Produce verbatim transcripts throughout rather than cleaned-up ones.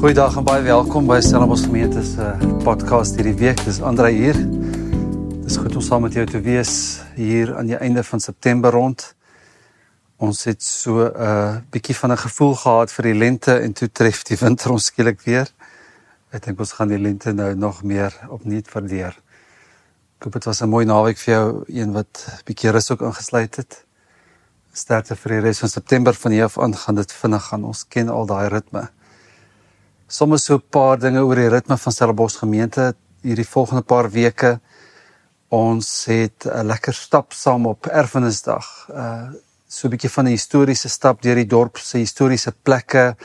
Goeiedag en baie welkom by Stellenbosch Gemeente se podcast hierdie week. Dis André hier. Dis goed om saam met jou te wees hier aan die einde van September rond. Ons het so 'n uh, bietjie van 'n gevoel gehad vir die lente en toe tref die winter ons skielik weer. Ek dink ons gaan die lente nou nog meer opnuut waardeer. Ek hoop dit was 'n mooi naweek vir jou, een wat bietjie rus ook ingesluit het. Sterkte vir die res van September, van hier af aan gaan dit vinnig gaan. Ons ken al daai ritme. Soms so 'n paar dinge oor die ritme van Stellenbosch Gemeente hierdie volgende paar weke. Ons het 'n lekker stap saam op Erfenisdag. Uh, so 'n bietjie van 'n historiese stap deur die dorp se historiese plekke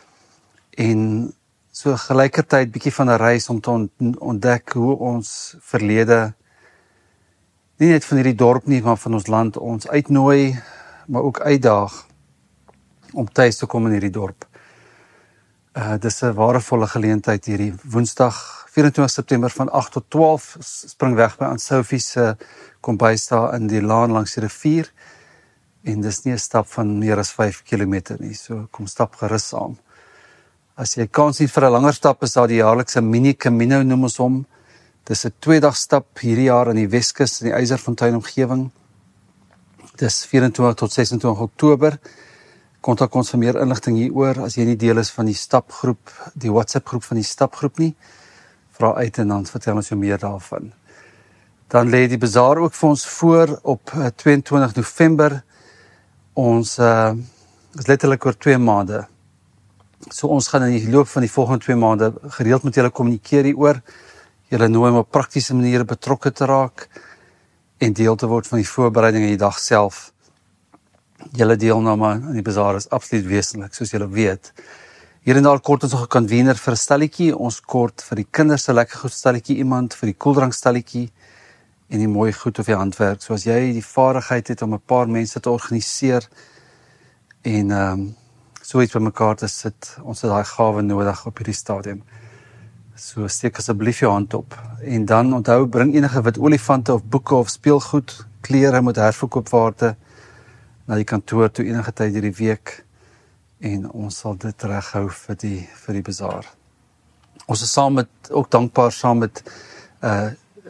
en so gelykertyd bietjie van 'n reis om te ontdek hoe ons verlede, nie net van hierdie dorp nie, maar van ons land, ons uitnooi, maar ook uitdaag om tuis te kom in hierdie dorp. Uh, dis 'n waardevolle geleentheid hierdie Woensdag, vyf en twintig September van agt tot twaalf, spring weg by Anne-Sophie se kombuis daar in die laan langs die rivier, en dis nie 'n stap van meer as vyf kilometer nie, so kom stap gerus saam. As jy kans het vir 'n langer stap, is daar die jaarlikse Mini Camino, noem ons hom. Dis 'n tweedag stap hierdie jaar in die Weskus in die Eiserfontein omgewing. Dis vyf en twintig tot ses en twintig Oktober. Kontak ons vir meer inligting hieroor, as jy nie deel is van die stapgroep, die WhatsApp groep van die stapgroep nie, vra uit en dan vertel ons jou meer daarvan. Dan lê die bazaar ook vir ons voor op twee en twintig November. Ons uh, is letterlik oor twee maande. So ons gaan in die loop van die volgende twee maande gereeld met julle kommunikeer hieroor, julle nooi om op praktiese maniere betrokke te raak en deel te word van die voorbereiding in die dag self. Julle deelname aan die bazaar is absoluut wesentlik, soos julle weet. Hier en daar kort ons nog 'n convener vir 'n stalletjie, ons kort vir die kinders 'n lekker goed stalletjie iemand, vir die koeldrank stalletjie en die mooi goed of die handwerk. So as jy die vaardigheid het om 'n paar mense te organiseer en um, so iets bymekaar te sit, ons het daai gawe nodig op hierdie stadium. So steek asseblief jou hand op. En dan onthou, bring enige wit olifante of boeke of speelgoed, klere met herverkoopwaarde na die kantoor toe enige tyd hierdie week en ons sal dit reghou vir die vir die bazaar. Ons is saam met, ook dankbaar saam met uh,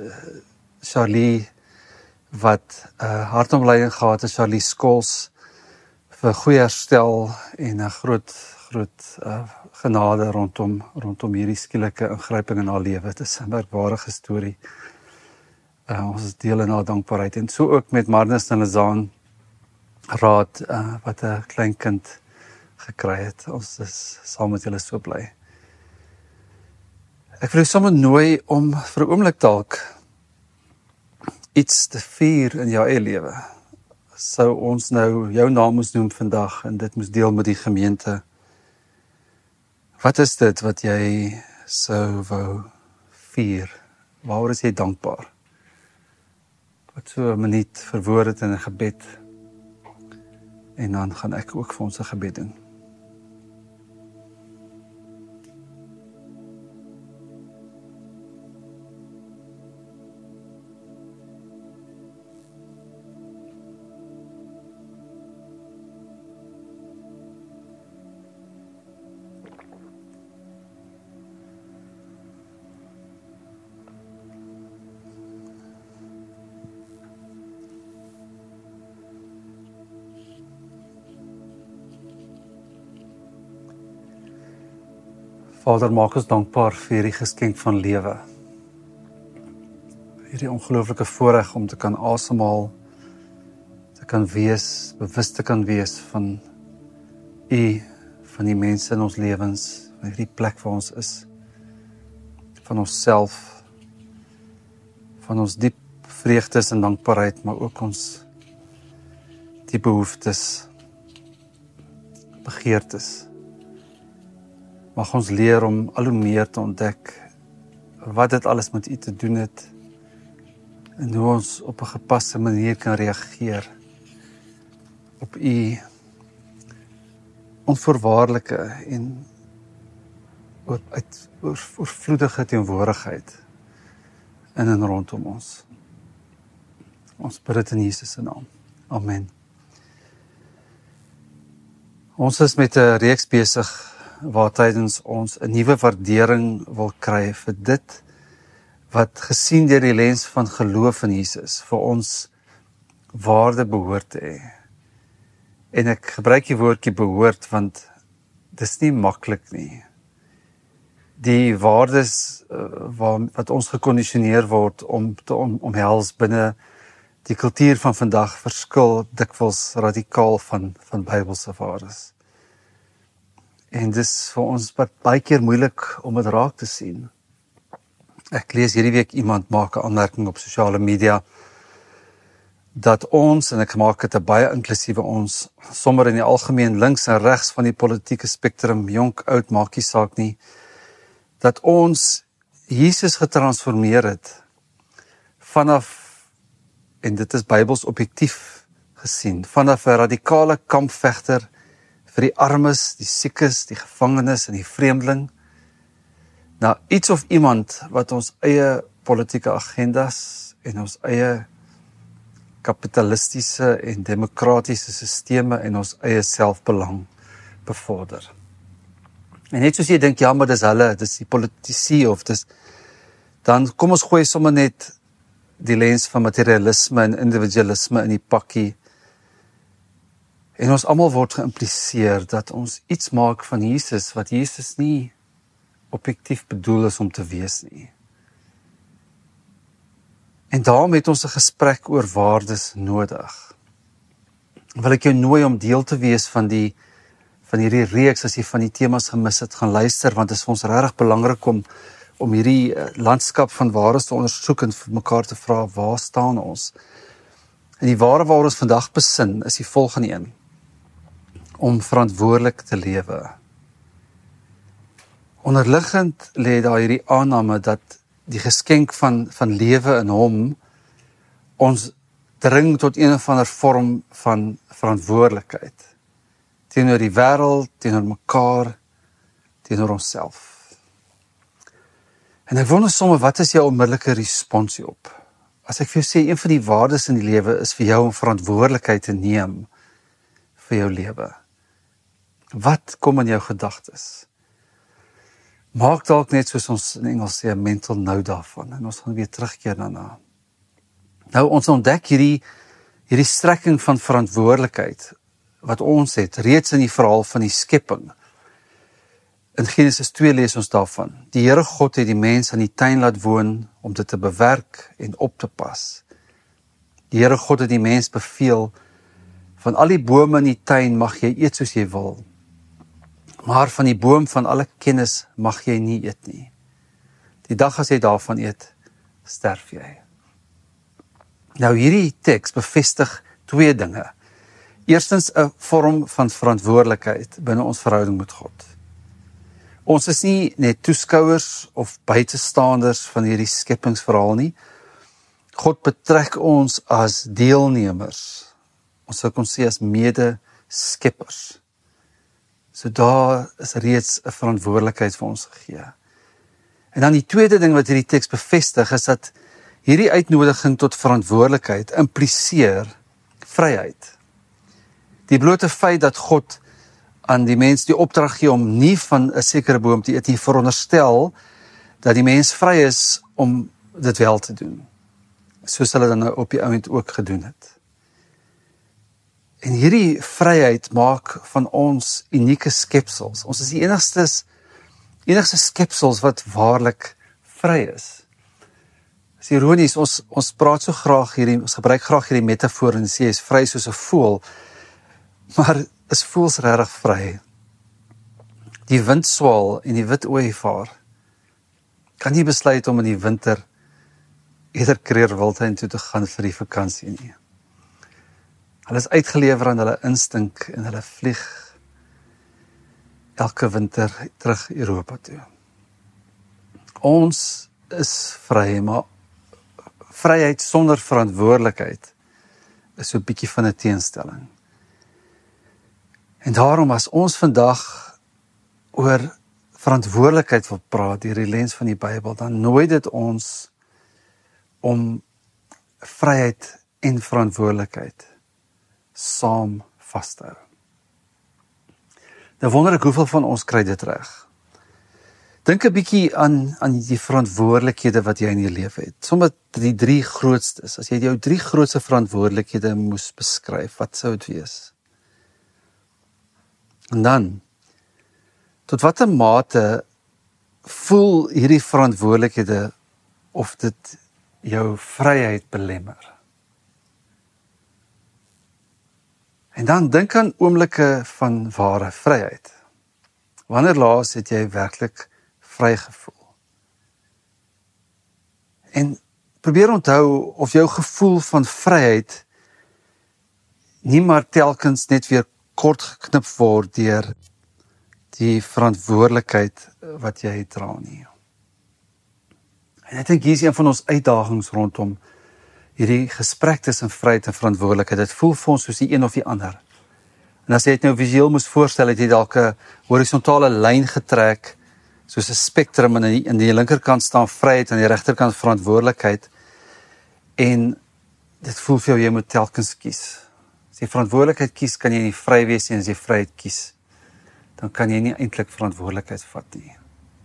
Charlie wat uh, hartomleiding gehad het, Charlie Skols, vir goeie herstel en 'n groot groot uh, genade rondom rondom hierdie skielike ingryping in haar lewe. Dit is 'n merkwaardige storie. Uh, ons is deel in haar dankbaarheid en so ook met Marnus en Lazaan raad uh, wat 'n klein kind gekry het. Ons is saam met julle so bly. Ek wil jou sommer nooi om vir 'n oomblik dalk iets te vier in jou eie lewe. Sou ons nou jou naam moes noem vandag en dit moes deel met die gemeente. Wat is dit wat jy sou wou vier? Waaroor is jy dankbaar? Wat so 'n minuut verwoord het in 'n gebed. En dan gaan ek ook vir ons 'n gebed doen. Vader, maak ons dankbaar vir hierdie geskenk van lewe. Hierdie ongelooflike voorreg om te kan asemhaal, te kan wees, bewus te kan wees van U, van die mense in ons lewens, van hierdie plek waar ons is, van onsself, van ons diep vreugdes en dankbaarheid, maar ook ons diep behoeftes, begeertes. Mag ons leer om al hoe meer te ontdek wat dit alles met U te doen het en hoe ons op 'n gepaste manier kan reageer op U onvoorwaardelike en uit oorvloedige teenwoordigheid in en rondom ons. Ons bid dit in Jesus se naam. Amen. Ons is met 'n reeks besig waar tydens ons 'n nuwe waardering wil kry vir dit wat gesien deur die lens van geloof in Jesus vir ons waarde behoort te hê. En ek gebruik die woordjie behoort want dis nie maklik nie. Die waardes uh, waar, wat ons gekondisioneer word om te om, omhels binne die kultuur van vandag verskil dikwels radikaal van, van Bybelse waardes. En dis vir ons baie keer moeilik om dit raak te sien. Ek lees hierdie week iemand maak 'n aanmerking op sosiale media dat ons, en ek maak dit 'n baie inklusiewe ons, sommer in die algemeen links en regs van die politieke spektrum, jonk, oud, maak nie saak nie, dat ons Jesus getransformeer het vanaf, en dit is Bybels objektief gesien, vanaf 'n radikale kampvegter vir die armes, die siekes, die gevangenes en die vreemdeling, na iets of iemand wat ons eie politieke agendas en ons eie kapitalistiese en demokratiese sisteme en ons eie selfbelang bevorder. En net soos jy dink, ja, maar dis hulle, dis die politici of dis, dan kom ons gooi sommer net die lens van materialisme en individualisme in die pakkie. En ons almal word geïmpliseer dat ons iets maak van Jesus wat Jesus nie objektief bedoel is om te wees nie. En daarom het ons 'n gesprek oor waardes nodig. Wil ek jou nooi om deel te wees van die van hierdie reeks as jy van die temas gemis het, gaan luister, want dit is vir ons regtig belangrik om om hierdie landskap van waardes te ondersoek en vir mekaar te vra, waar staan ons? En die ware waaroor ons vandag besin is die volgende een: om verantwoordelik te lewe. Onderliggend lê daar hierdie aanname dat die geskenk van, van lewe in hom ons dring tot een of ander vorm van verantwoordelikheid. Teenoor die wêreld, teenoor mekaar, teenoor onsself. En ek wonder sommer, wat is jou onmiddellike respons hierop? As ek vir jou sê, een van die waardes in die lewe is vir jou om verantwoordelikheid te neem vir jou lewe. Wat kom in jou gedagtes? Maak dalk net soos ons in Engels sê, 'n mental note daarvan, en ons gaan weer terugkeer daarna. Nou, ons ontdek hierdie, hierdie strekking van verantwoordelikheid, wat ons het, reeds in die verhaal van die skepping. In Genesis twee lees ons daarvan. Die Here God het die mens in die tuin laat woon, om dit te bewerk en op te pas. Die Here God het die mens beveel, van al die bome in die tuin mag jy eet soos jy wil, maar van die boom van alle kennis mag jy nie eet nie. Die dag as jy daarvan eet, sterf jy. Nou hierdie teks bevestig twee dinge. Eerstens 'n vorm van verantwoordelikheid binne ons verhouding met God. Ons is nie net toeskouers of buitestanders van hierdie skepingsverhaal nie. God betrek ons as deelnemers. Ons sou kon sê as mede-skeppers. So daar is reeds 'n verantwoordelikheid vir ons gegee. En dan die tweede ding wat hierdie teks bevestig is dat hierdie uitnodiging tot verantwoordelikheid impliseer vryheid. Die blote feit dat God aan die mens die opdrag gee om nie van 'n sekere boom te eet nie, veronderstel dat die mens vry is om dit wel te doen. Soos hulle dan nou op die ouend ook gedoen het. En hierdie vryheid maak van ons unieke skepsels. Ons is die enigstes, enigste skepsels wat waarlik vry is. Dit is ironies, ons, ons praat so graag hierdie, ons gebruik graag hierdie metafoor en sê, is vry soos 'n voël, maar is voëls regtig vry? Die windswaal en die wit ooievaar kan nie besluit om in die winter eerder Kreerwildtuin toe te gaan vir die vakansie nie. Hulle is uitgelewer aan hulle instink en hulle vlieg elke winter terug Europa toe. Ons is vry, maar vryheid sonder verantwoordelikheid is so 'n bietjie van 'n teenstelling. En daarom as ons vandag oor verantwoordelikheid wil praat deur die lens van die Bybel, dan nooi dit ons om vryheid en verantwoordelikheid saam vas te hou. Nou wonder ek hoeveel van ons kry dit reg. Dink 'n bietjie aan, aan die verantwoordelikhede wat jy in jou lewe het. Sommige die drie grootstes. As jy jou drie grootste verantwoordelikhede moes beskryf, wat sou dit wees? En dan, tot watter mate voel hierdie verantwoordelikhede of dit jou vryheid belemmer? En dan dink aan oomblikke van ware vryheid. Wanneer laas het jy werklik vry gevoel? En probeer onthou of jou gevoel van vryheid nie maar telkens net weer kort geknip word deur die verantwoordelikheid wat jy dra nie. En ek dink hier is een van ons uitdagings rondom hierdie gesprek tussen vryheid en verantwoordelikheid. Dit voel vir ons soos die een of die ander. En as jy dit nou visueel moes voorstel, het jy dalk 'n horisontale lyn getrek, soos 'n spektrum, en in die, in die linkerkant staan vryheid en aan die regterkant verantwoordelikheid. En dit voel vir jou, jy moet telkens kies. As jy verantwoordelikheid kies, kan jy nie vry wees nie, en as jy vryheid kies, dan kan jy nie eintlik verantwoordelikheid vat nie.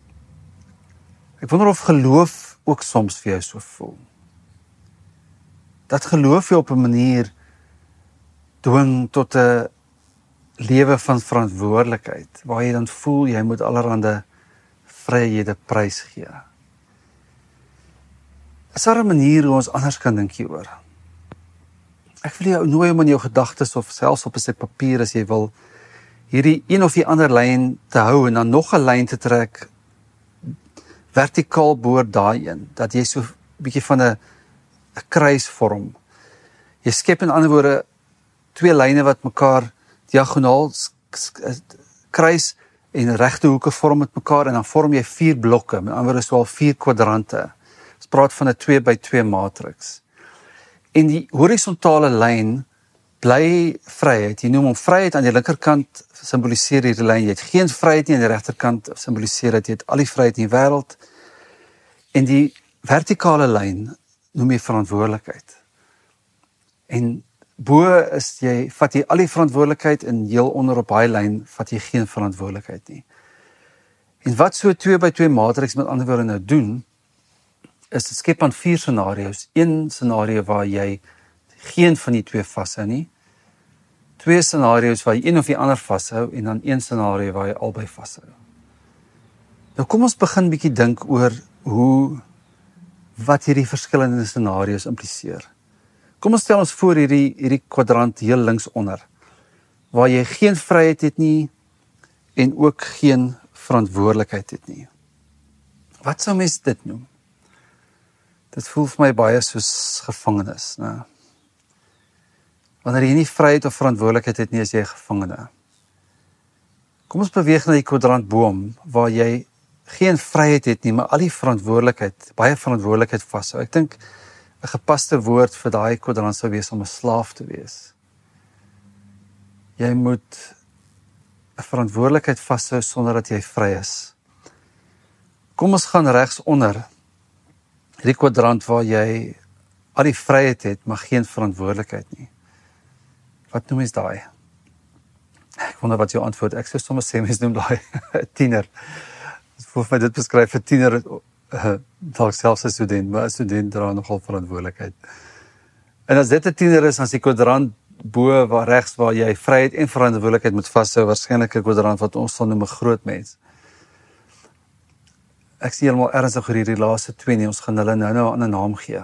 Ek wonder of geloof ook soms vir jou so voel. Dat geloof jou op 'n manier dwing tot 'n lewe van verantwoordelikheid, waar jy dan voel jy moet allerhande vryhede prys gee. Is daar 'n manier hoe ons anders kan dink hieroor? Ek wil jou nooi om in jou gedagtes of selfs op 'n stuk papier, as jy wil, hierdie een of die ander lyn te hou en dan nog 'n lyn te trek vertikaal bo daai een, dat jy so 'n bietjie van 'n 'n kruis vorm. Jy skep in ander woorde twee lyne wat mekaar diagonaal kruis en regte hoeke vorm met mekaar, en dan vorm jy vier blokke, met ander woorde so al vier kwadrante. Ons praat van 'n twee by twee matriks. En die horisontale lyn bly vryheid. Jy noem hom vryheid. Aan die linkerkant simboliseer hierdie lyn jy het geen vryheid nie, aan die regterkant simboliseer dat jy het al die vryheid in die wêreld. En die vertikale lyn noem jy verantwoordelikheid. En bo is jy, vat jy al die verantwoordelikheid, en heel onder op daai lyn vat jy geen verantwoordelikheid nie. En wat so twee by twee matriks met ander woorde nou doen, is dit skep aan vier scenario's. Een scenario waar jy geen van die twee vashou nie. Twee scenario's waar jy een of die ander vashou, en dan een scenario waar jy albei vashou. Nou kom ons begin bietjie dink oor hoe wat hierdie verskillende scenario's impliseer. Kom ons stel ons voor hierdie hierdie kwadrant heel links onder, waar jy geen vryheid het nie en ook geen verantwoordelikheid het nie. Wat sou mens dit noem? Dit voel vir my baie soos gevangenis, né? Wanneer jy nie vryheid of verantwoordelikheid het nie, is jy 'n gevangene. Kom ons beweeg na die kwadrant bo hom, waar jy geen vryheid het nie, maar al die verantwoordelikheid, baie verantwoordelikheid vashou. Ek dink 'n gepaste woord vir daai kwadrant sou wees om 'n slaaf te wees. Jy moet 'n verantwoordelikheid vashou sonder dat jy vry is. Kom ons gaan regs onder hierdie kwadrant waar jy al die vryheid het, maar geen verantwoordelikheid nie. Wat noem jy daai? Ek wonder wat jou antwoord. Ek sou sommer sê mens noem daai tiener. Voor my dit beskryf vir tiener, uh, dalk selfs 'n student, maar 'n student dra nogal verantwoordelikheid. En as dit 'n tiener is, dan is die kwadrant bo waar regs waar jy vryheid en verantwoordelikheid moet vashou, waarskynlik 'n kwadrant wat ons sal noem 'n groot mens. Ek sien heeltemal ernstig oor hierdie laaste twee nie, ons gaan hulle nou nou 'n ander naam gee.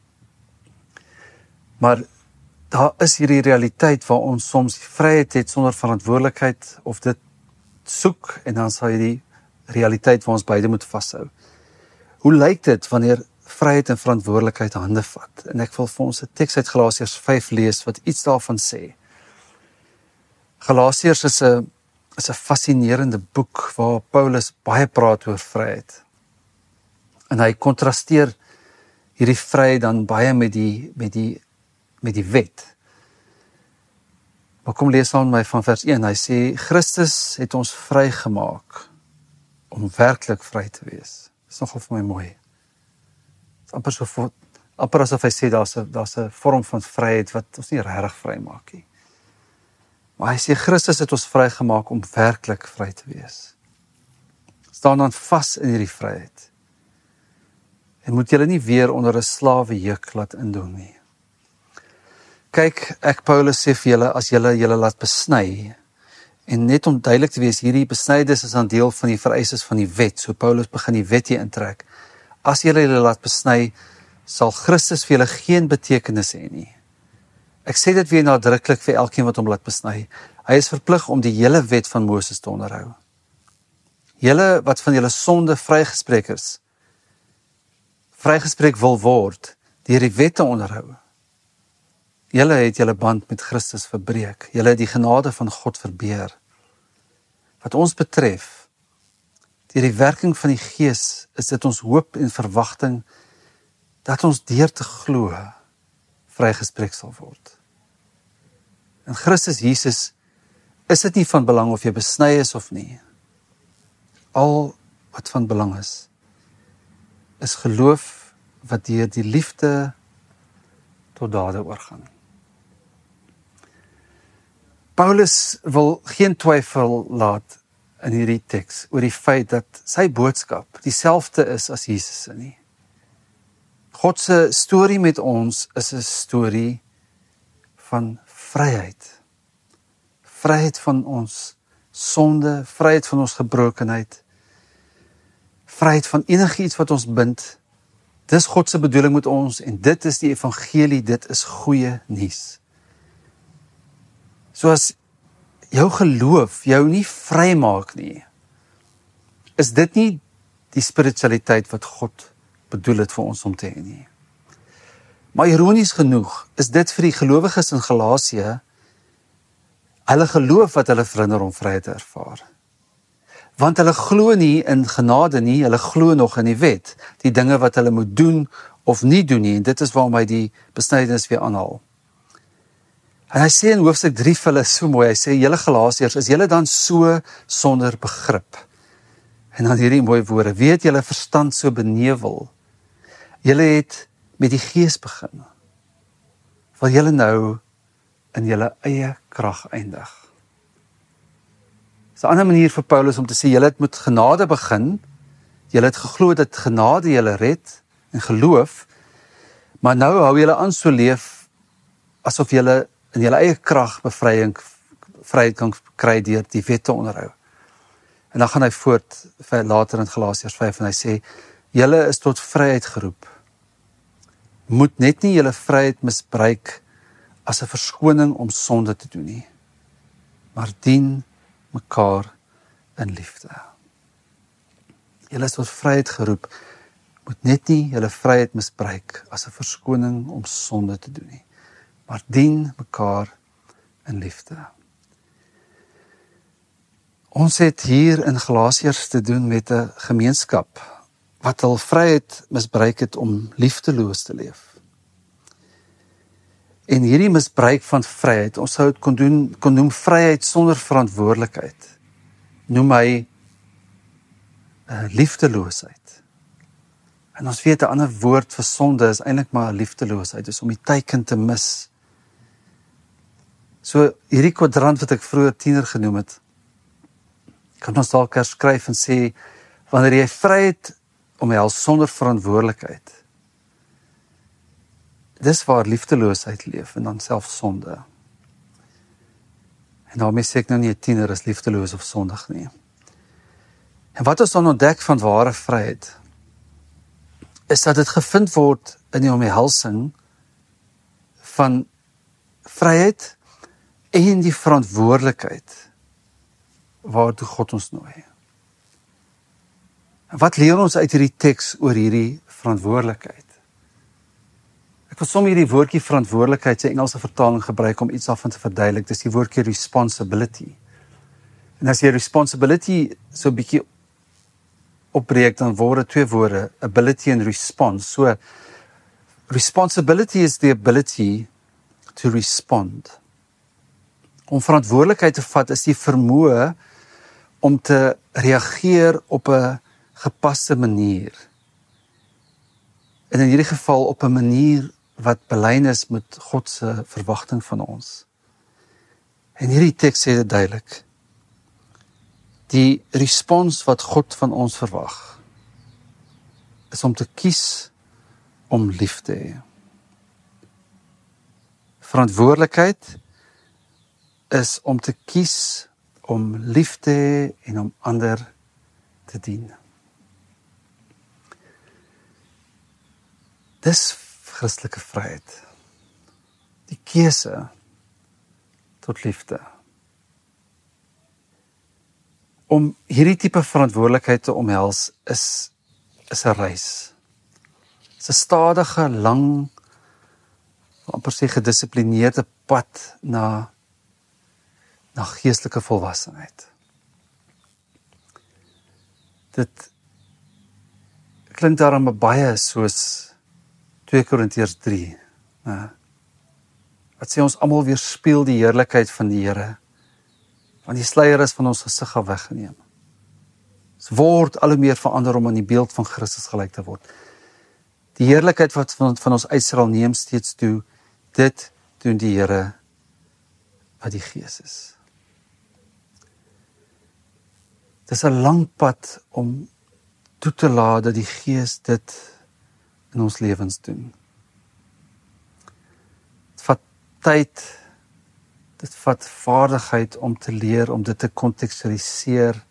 Maar daar is hierdie realiteit waar ons soms die vryheid het sonder verantwoordelikheid, of dit soek, en dan sal jy die realiteit waar ons beide moet vashou. Hoe lyk dit wanneer vryheid en verantwoordelikheid hande vat? En ek wil vir ons 'n teks uit Galasiërs vyf lees wat iets daarvan sê. Galasiërs is 'n is 'n fascinerende boek waar Paulus baie praat oor vryheid. En hy kontrasteer hierdie vryheid dan baie met die met die met die wet. Maar kom lees aan my van vers een. Hy sê Christus het ons vrygemaak om werklik vry te wees. Dit is nogal vir my mooi. Dit is amper so amper asof hy sê daar's 'n daar's 'n vorm van vryheid wat ons nie regtig vry maak nie. Maar hy sê, Christus het ons vrygemaak om werklik vry te wees. Staan dan vas in hierdie vryheid. En moet julle nie weer onder 'n slawe juk laat indoen nie. Kyk, ek Paulus sê vir julle, as julle julle laat besny, en net om duidelik te wees, hierdie besnydis is aan deel van die vereistes van die wet, so Paulus begin die wet hier intrek. As julle julle laat besny, sal Christus vir julle geen betekenis hê nie. Ek sê dit weer nadruklik vir elkeen wat hom laat besny. Hy is verplig om die hele wet van Moses te onderhou. Julle wat van julle sonde vrygespreek is, vrygespreek wil word, deur die wet te onderhou. Julle het julle band met Christus verbreek. Julle het die genade van God verbeer. Wat ons betref, deur die werking van die Gees, is dit ons hoop en verwagting dat ons deur te glo vrygespreek sal word. In Christus Jesus is dit nie van belang of jy besny is of nie. Al wat van belang is, is geloof wat deur die liefde tot dade oorgaan. Paulus wil geen twyfel laat in hierdie teks oor die feit dat sy boodskap dieselfde is as Jesus se nie. God se storie met ons is 'n storie van vryheid. Vryheid van ons sonde, vryheid van ons gebrokenheid, vryheid van enigiets wat ons bind. Dis God se bedoeling met ons en dit is die evangelie, dit is goeie nuus. So as jou geloof jou nie vry maak nie, is dit nie die spiritualiteit wat God bedoel het vir ons om te hê nie. Maar ironies genoeg, is dit vir die gelowiges in Galasië hulle geloof wat hulle verhinder om vryheid te ervaar. Want hulle glo nie in genade nie, hulle glo nog in die wet, die dinge wat hulle moet doen of nie doen nie, en dit is waarom hy die besnydenis weer aanhaal. En hy sê in hoofstuk drie vir hulle so mooi, hy sê, julle Galasiërs, is julle dan so sonder begrip? En dan hierdie mooi woorde, wie het julle verstand so benevel? Julle het met die Gees begin, wil julle nou in julle eie krag eindig. Dis 'n ander manier vir Paulus om te sê, julle het met genade begin, julle het geglo dat genade julle red, en geloof, maar nou hou julle aan so leef, asof julle in julle eie krag bevrying, vryheid kan kry deur die wet te onderhou. En dan gaan hy voort, later in Galasiërs vyf, en hy sê, julle is tot vryheid geroep. Moet net nie julle vryheid misbruik as 'n verskoning om sonde te doen nie, maar dien mekaar in liefde. Julle is tot vryheid geroep, moet net nie julle vryheid misbruik as 'n verskoning om sonde te doen nie, maar dien mekaar in liefde. Ons het hier in Galasiërs te doen met 'n gemeenskap wat hul vryheid misbruik het om liefdeloos te leef. En hierdie misbruik van vryheid, ons sou dit kon doen, kon noem vryheid sonder verantwoordelikheid. Noem hy uh, liefdeloosheid. En ons weet 'n ander woord vir sonde is eintlik maar liefdeloosheid, is om die teiken te mis. So hierdie kwadrant wat ek vroeër tiener genoem het, kan ons dalk herskryf en sê, wanneer jy vryheid omhels sonder verantwoordelikheid, dis waar liefdeloosheid leef en dan self sonde. En daarmee sê ek nou nie 'n tiener is liefdeloos of sondig nie. En wat ons dan ontdek van ware vryheid, is dat dit gevind word in die omhelsing van vryheid en die verantwoordelikheid waartoe God ons nooi. En wat leer ons uit hierdie teks oor hierdie verantwoordelikheid? Ek wil sommer hierdie woordjie verantwoordelikheid, sy Engelse vertaling gebruik om iets daarvan te verduidelik, dis die woordjie responsibility. En as jy responsibility so 'n bietjie opbreek, dan word dit twee woorde, ability en response. So, responsibility is the ability to respond. Om verantwoordelikheid te vat is die vermoë om te reageer op 'n gepaste manier. En in hierdie geval op 'n manier wat belyn is met God se verwagting van ons. En hierdie teks sê dit duidelik. Die respons wat God van ons verwag, is om te kies om lief te hê. Verantwoordelikheid is om te kies om lief te hê en om ander te dien. Dis Christelike vryheid. Die keuse tot liefde. Om hierdie tipe verantwoordelikheid te omhels is, is 'n reis. Dit is 'n stadige, lang, amper sê gedissiplineerde pad na, na geestelike volwassenheid. Dit klink daarom baie soos twee Korintiërs drie. Ne? Wat sê ons almal weerspieël die heerlikheid van die Here, want die sluier is van ons gesig af weggeneem. Ons word al hoe meer verander om aan die beeld van Christus gelyk te word. Die heerlikheid wat van, van ons uitstraal neem steeds toe, dit doen die Here wat die Gees is. Dit is 'n lang pad om toe te laat dat die Gees dit in ons lewens doen. Dit vat tyd, dit vat vaardigheid om te leer, om dit te kontekstualiseer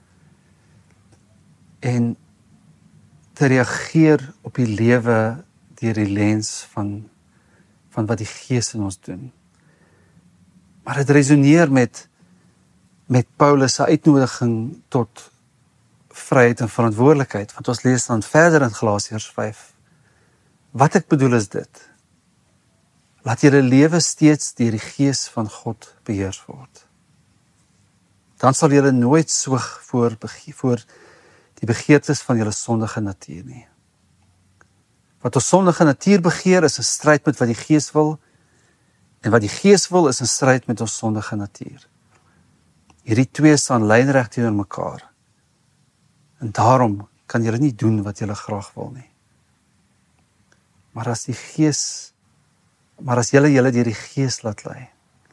en te reageer op die lewe deur die lens van, van wat die Gees in ons doen. Maar dit resoneer met, met Paulus se uitnodiging tot vryheid en verantwoordelikheid, want ons lees dan verder in Galasiërs vyf. Wat ek bedoel is dit: laat julle lewe steeds deur die Gees van God beheers word. Dan sal julle nooit soeg voor, voor die begeertes van julle sondige natuur nie. Wat ons sondige natuur begeer is 'n stryd met wat die Gees wil, en wat die Gees wil is 'n stryd met ons sondige natuur. Hierdie twee staan lynreg teenoor mekaar. En daarom kan julle nie doen wat julle graag wil nie. Maar as die Gees, maar as julle julle deur die Gees laat lei,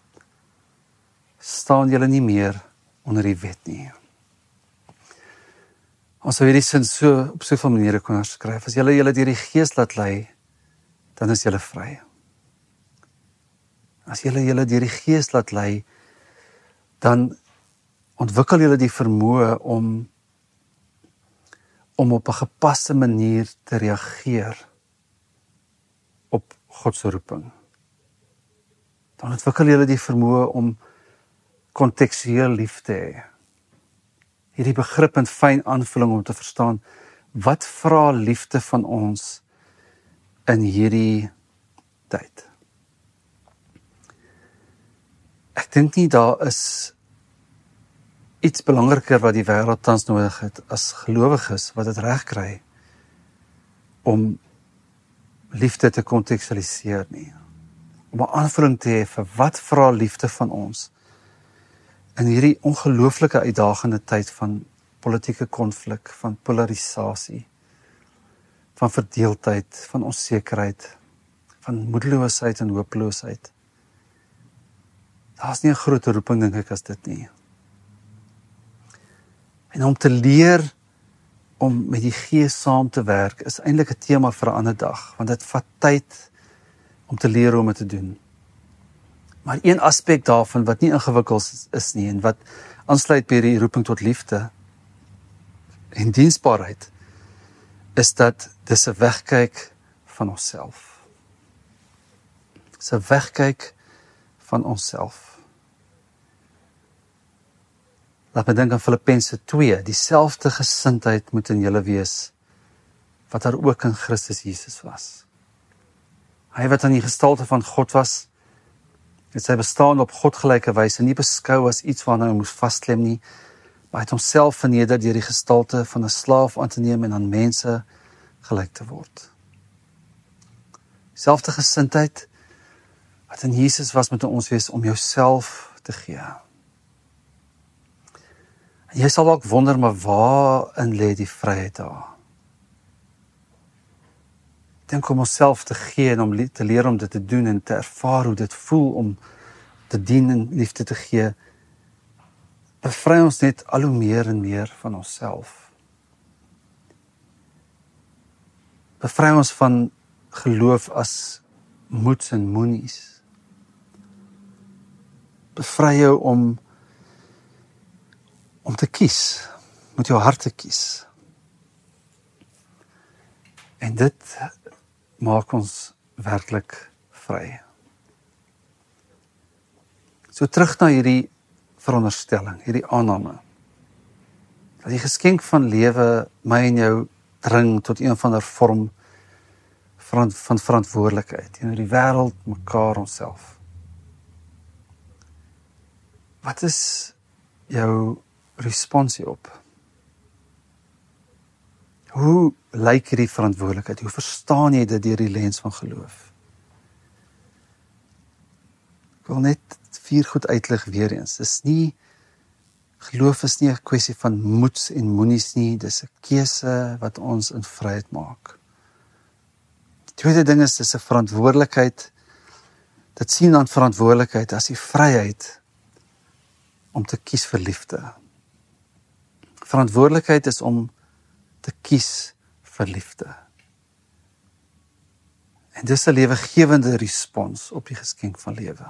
staan julle nie meer onder die wet nie. Ons sou hierdie sin so op soveel maniere kon skryf. As julle julle deur die Gees laat lei, dan is julle vry. As julle julle deur die Gees laat lei, dan ontwikkel julle die vermoë om om op 'n gepaste manier te reageer op God se roeping. Dan ontwikkel julle die vermoë om kontekstueel lief te hê. Hierdie begrip en fyn aanvulling om te verstaan, wat vra liefde van ons in hierdie tyd? Ek dink nie daar is iets belangriker wat die wêreld tans nodig het as gelowiges wat dit reg kry om liefde te kontekstualiseer nie. Om 'n aanvulling te hê vir wat vra liefde van ons in hierdie ongelooflike uitdagende tyd van politieke konflik, van polarisasie, van verdeeldheid, van onsekerheid, van moedeloosheid en hopeloosheid. Daar's nie 'n groter roeping dink ek as dit nie. En om te leer om met die Gees saam te werk is eintlik 'n tema vir 'n ander dag, want dit vat tyd om te leer hoe om dit te doen. Maar een aspek daarvan wat nie ingewikkeld is nie en wat aansluit by die roeping tot liefde en diensbaarheid, is dat dis 'n wegkyk van onsself. Dis 'n wegkyk van onsself. Laat my dink aan Filippense twee, dieselfde gesindheid moet in julle wees, wat daar ook in Christus Jesus was. Hy wat aan die gestalte van God was, het sy bestaan op godgelyke wyse nie beskou as iets waarna hy moes vasklem nie, maar het homself verneder deur die gestalte van 'n slaaf aan te neem en aan mense gelyk te word. Selfde gesindheid wat in Jesus was met ons wees om jouself te gee. En jy sal ook wonder, maar waarin lê die vryheid daar? Dink om onsself te gee en om te leer om dit te doen en te ervaar hoe dit voel om te dien en liefde te gee, bevry ons net al hoe meer en meer van onsself. Bevry ons van geloof as moets en moenies. Bevry jou om om te kies, met jou hart te kies. En dit maak ons werklik vry. So terug na hierdie veronderstelling, hierdie aanname, dat die geskenk van lewe my en jou dring tot een van 'n vorm van, van verantwoordelikheid teenoor die wêreld, mekaar, onsself. Wat is jou responsie op? Hoe lyk hierdie verantwoordelikheid? Hoe verstaan jy dit deur die lens van geloof? Ek wil net vier goed uitlig weer eens. Dis nie, geloof is nie 'n kwessie van moets en moenies nie, dis 'n keuse wat ons in vryheid maak. Die tweede ding is, dis 'n verantwoordelikheid, dit sien aan verantwoordelikheid as die vryheid om te kies vir liefde. Verantwoordelikheid is om te kies vir liefde. En dis 'n lewegewende respons op die geskenk van lewe.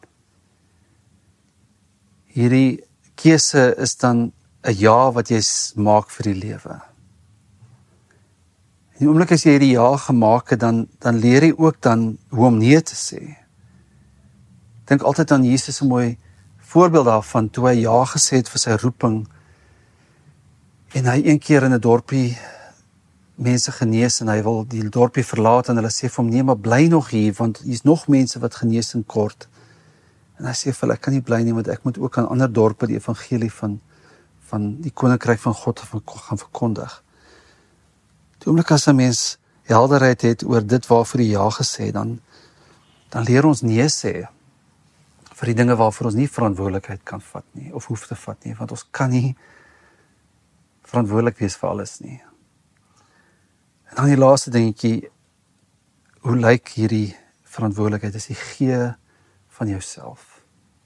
Hierdie keuse is dan 'n ja wat jy maak vir die lewe. En die oomblik as jy hierdie ja gemaak het, dan, dan leer jy ook dan hoe om nee te sê. Ek dink altyd aan Jesus, 'n mooi voorbeeld daarvan, toe hy ja gesê het vir sy roeping, en hy een keer in 'n dorpie mense genees, en hy wil die dorpie verlaat, en hulle sê vir hom, nee, maar bly nog hier, want hier's nog mense wat geneesing kort. En hy sê vir hulle, ek kan nie bly nie, want ek moet ook aan ander dorpe die evangelie van, van die koninkryk van God gaan verkondig. Die oomblik as 'n mens helderheid het oor dit waarvoor hy ja gesê, dan, dan leer ons nee sê vir die dinge waarvoor ons nie verantwoordelikheid kan vat nie, of hoef te vat nie, want ons kan nie verantwoordelik wees vir alles nie. En dan die laaste dingetjie, hoe lyk hierdie verantwoordelikheid? Dis die gee van jouself.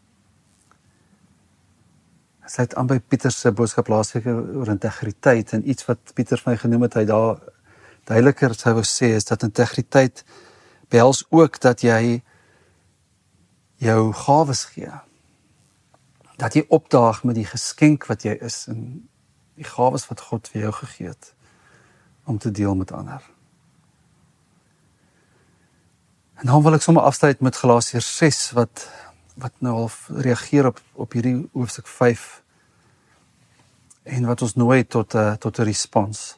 Dit sluit aan by Pieter se boodskap laasweek oor integriteit, en iets wat Pieter vir my genoem het, hy daar duideliker sou wou sê, is dat integriteit behels ook dat jy jou gawes gee. Dat jy opdaag met die geskenk wat jy is, en die gawes wat God vir jou gegee het, om te deel met ander. En dan wil ek sommer afsluit met Galasiërs ses, wat, wat nou al reageer op, op hierdie hoofstuk vyf, en wat ons nooi tot 'n tot 'n respons.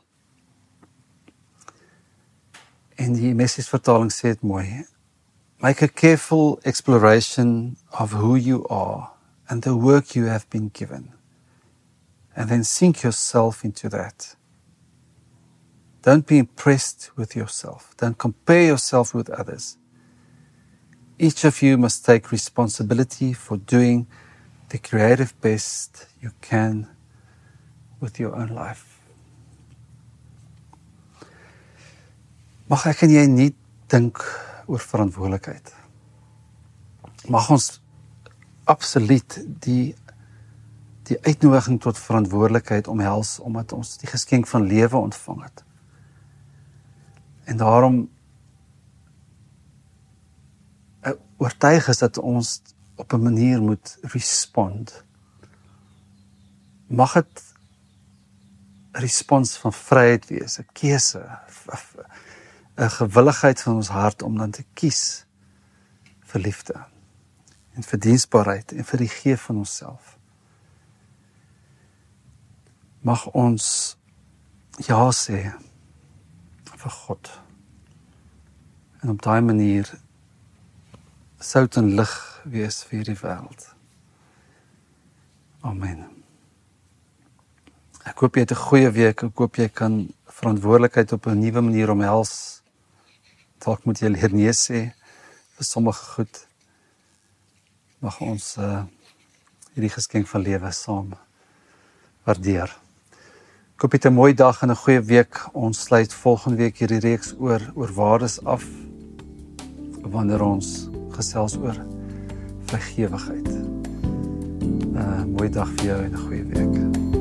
En die Message-vertaling sê dit mooi. Make a careful exploration of who you are and the work you have been given, and then sink yourself into that. Don't be impressed with yourself. Don't compare yourself with others. Each of you must take responsibility for doing the creative best you can with your own life. Mag ek en jy nie dink oor verantwoordelikheid. Mag ons absoluut die, die uitnodiging tot verantwoordelikheid omhels, omdat ons die geskenk van lewe ontvang het. En daarom oortuig is dat ons op 'n manier moet respond. Mag het 'n respons van vryheid wees, 'n keuse, 'n gewilligheid van ons hart om dan te kies vir liefde en vir diensbaarheid en vir die gee van onsself. Mag ons ja sê vir God en op daai manier sout en lig wees vir die wêreld. Amen. Ek hoop jy het 'n goeie week. Ek hoop jy kan verantwoordelikheid op 'n nuwe manier omhels. Dalk moet jy leer nee sê vir sommige goed. Mag ons uh, hierdie geskenk van lewe saam waardeer. Ek hoop jy het 'n mooi dag en 'n goeie week. Ons sluit volgende week hierdie reeks oor oor waardes af, wanneer ons gesels oor vrygewigheid. Uh, mooi dag vir jou en 'n goeie week.